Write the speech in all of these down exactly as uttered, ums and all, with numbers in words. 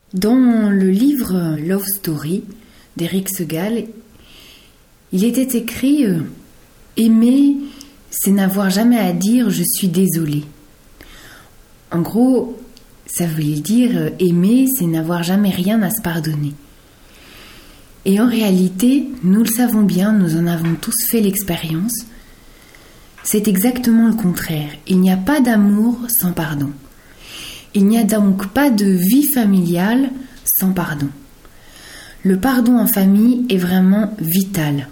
Dans le livre Love Story d'Eric Segal, il était écrit euh, « Aimer, c'est n'avoir jamais à dire « je suis désolé ». En gros, ça veut dire euh, aimer, c'est n'avoir jamais rien à se pardonner. Et en réalité, nous le savons bien, nous en avons tous fait l'expérience, c'est exactement le contraire. Il n'y a pas d'amour sans pardon. Il n'y a donc pas de vie familiale sans pardon. Le pardon en famille est vraiment vital.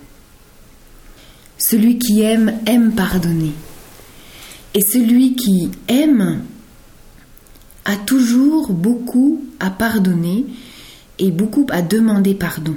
Celui qui aime, aime pardonner. Et celui qui aime a toujours beaucoup à pardonner et beaucoup à demander pardon.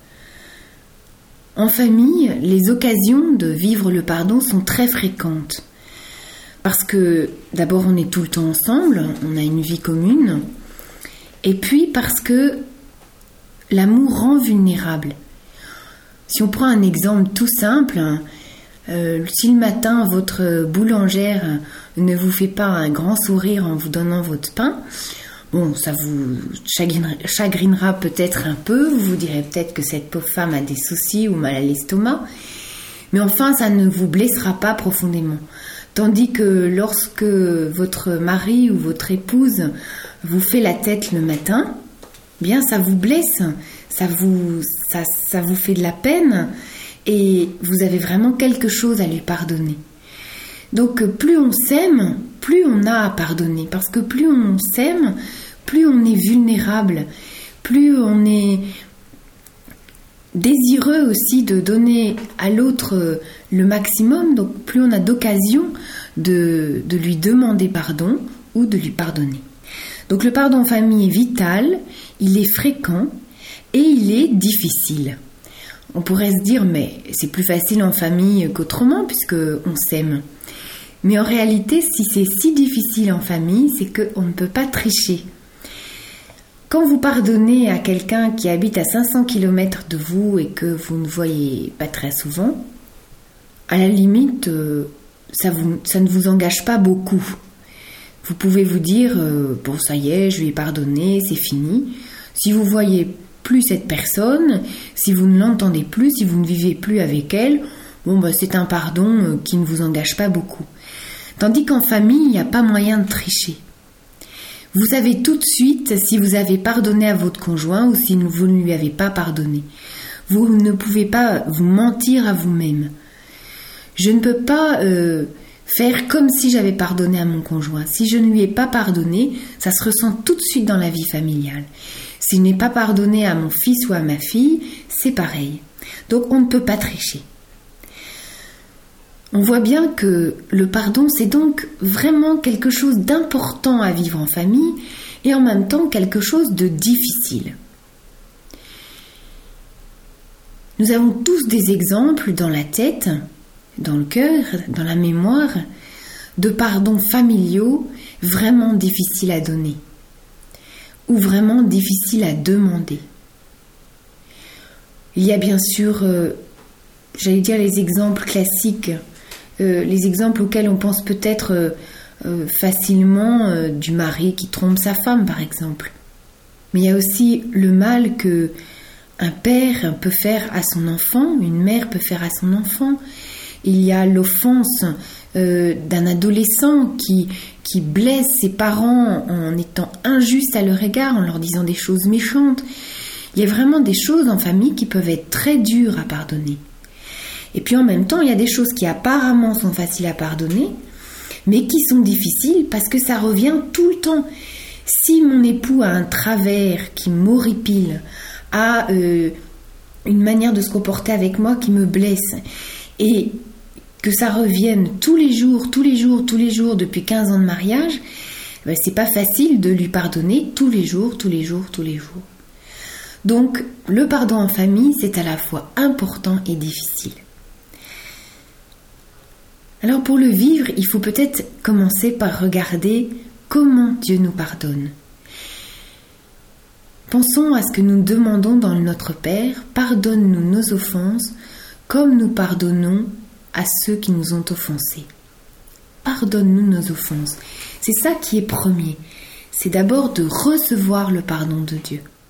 En famille, les occasions de vivre le pardon sont très fréquentes. Parce que d'abord on est tout le temps ensemble, on a une vie commune, et puis parce que l'amour rend vulnérable. Si on prend un exemple tout simple, euh, si le matin votre boulangère ne vous fait pas un grand sourire en vous donnant votre pain, bon, ça vous chagrinera, chagrinera peut-être un peu, vous vous direz peut-être que cette pauvre femme a des soucis ou mal à l'estomac, mais enfin ça ne vous blessera pas profondément. Tandis que lorsque votre mari ou votre épouse vous fait la tête le matin, bien ça vous blesse, ça vous, ça, ça vous fait de la peine et vous avez vraiment quelque chose à lui pardonner. Donc plus on s'aime, plus on a à pardonner. Parce que plus on s'aime, plus on est vulnérable, plus on est désireux aussi de donner à l'autre le maximum, donc plus on a d'occasion de, de lui demander pardon ou de lui pardonner. Donc le pardon en famille est vital, il est fréquent et il est difficile. On pourrait se dire mais c'est plus facile en famille qu'autrement puisque on s'aime. Mais en réalité, si c'est si difficile en famille, c'est qu'on ne peut pas tricher. Quand vous pardonnez à quelqu'un qui habite à cinq cents kilomètres de vous et que vous ne voyez pas très souvent, à la limite, euh, ça, vous, ça ne vous engage pas beaucoup. Vous pouvez vous dire, euh, bon ça y est, je lui ai pardonné, c'est fini. Si vous ne voyez plus cette personne, si vous ne l'entendez plus, si vous ne vivez plus avec elle, bon bah, c'est un pardon euh, qui ne vous engage pas beaucoup. Tandis qu'en famille, il n'y a pas moyen de tricher. Vous savez tout de suite si vous avez pardonné à votre conjoint ou si vous ne lui avez pas pardonné. Vous ne pouvez pas vous mentir à vous-même. Je ne peux pas euh, faire comme si j'avais pardonné à mon conjoint. Si je ne lui ai pas pardonné, ça se ressent tout de suite dans la vie familiale. Si je n'ai pas pardonné à mon fils ou à ma fille, c'est pareil. Donc on ne peut pas tricher. On voit bien que le pardon, c'est donc vraiment quelque chose d'important à vivre en famille et en même temps quelque chose de difficile. Nous avons tous des exemples dans la tête, dans le cœur, dans la mémoire, de pardons familiaux vraiment difficiles à donner ou vraiment difficiles à demander. Il y a bien sûr, euh, j'allais dire les exemples classiques, Euh, les exemples auxquels on pense peut-être euh, euh, facilement euh, du mari qui trompe sa femme par exemple. Mais il y a aussi le mal que un père peut faire à son enfant, une mère peut faire à son enfant. Il y a l'offense euh, d'un adolescent qui, qui blesse ses parents en étant injuste à leur égard, en leur disant des choses méchantes. Il y a vraiment des choses en famille qui peuvent être très dures à pardonner. Et puis en même temps, il y a des choses qui apparemment sont faciles à pardonner, mais qui sont difficiles parce que ça revient tout le temps. Si mon époux a un travers qui m'horripile, a euh, une manière de se comporter avec moi qui me blesse, et que ça revienne tous les jours, tous les jours, tous les jours depuis quinze ans de mariage, ben c'est pas facile de lui pardonner tous les jours, tous les jours, tous les jours. Donc le pardon en famille, c'est à la fois important et difficile. Alors pour le vivre, il faut peut-être commencer par regarder comment Dieu nous pardonne. Pensons à ce que nous demandons dans Notre Père, pardonne-nous nos offenses comme nous pardonnons à ceux qui nous ont offensés. Pardonne-nous nos offenses. C'est ça qui est premier. c'est d'abord de recevoir le pardon de Dieu.